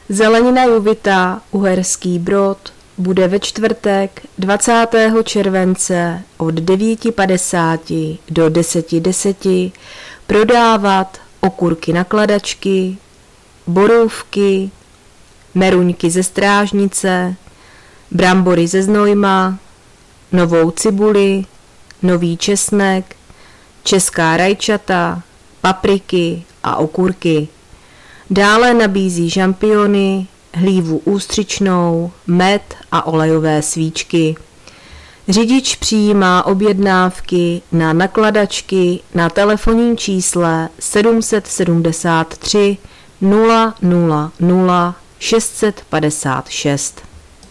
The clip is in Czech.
Zelenina Juvita, Uherský Brod, bude ve čtvrtek 20. července od 9:50 do 10:10 prodávat okurky nakladačky, borůvky, meruňky ze Strážnice, brambory ze Znojma, novou cibuli, nový česnek, česká rajčata, papriky a okurky. Dále nabízí žampiony, hlívu ústřičnou, med a olejové svíčky. Řidič přijímá objednávky na nakladačky na telefonním čísle 773 000 656.